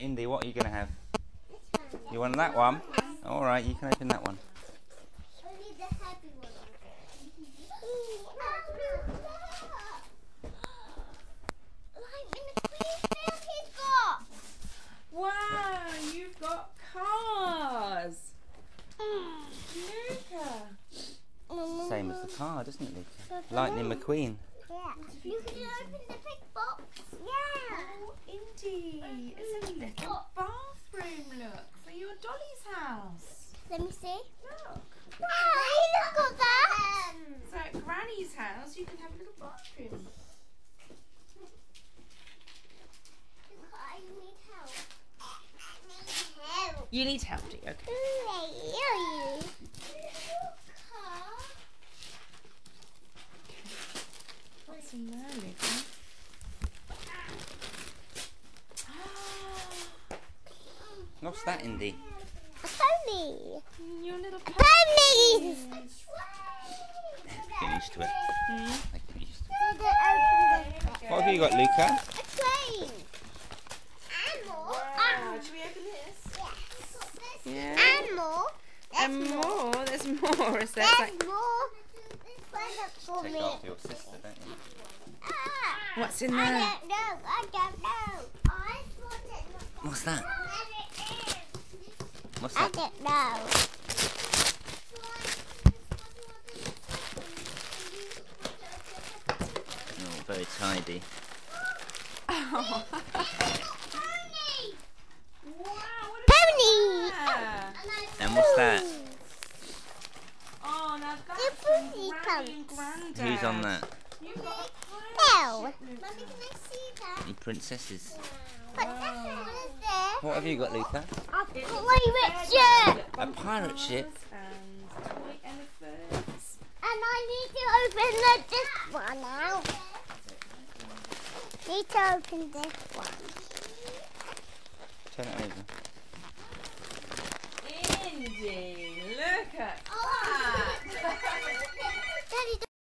Indy, what are you going to have? You want that one? Alright, you can open that one. Only the heavy one. Wow, you've got cars. Luca. Same as the car, doesn't it, Luca? Lightning McQueen. Yeah. You can open the big box. Yeah. Oh, Indy, it's a little bathroom, look, for your Dolly's house. Let me see. Look. Wow, look at that. So at Granny's house, you can have a little bathroom. I need help. You need help, do you? Okay. What's in there, Luca? What's that, Indy? A pony. Your little Ponies. Get used to it. Get used to it. Did it open What have you got, Luca? a train? And more. Wow, should we open this? Yes. Yeah. And more. And more. There's more. Is there? There's Like, more. This one for Take me. after your sister, don't you? what's in I there? don't know. I don't know. I thought it What's that? What's I that? don't know. Oh, very tidy. Oh. Pony. Yeah. And what's that? Oh, now that's The from pussy Granny and Grandad. Who's on that? You've got a No. pirate ship, Mummy, Luca. can I see that? You princesses. What is there? What have you got, Luca? A pirate ship. A pirate ship? And toy elephants. And I need to open this one now. Need to open this one. Turn it over. Indy, look at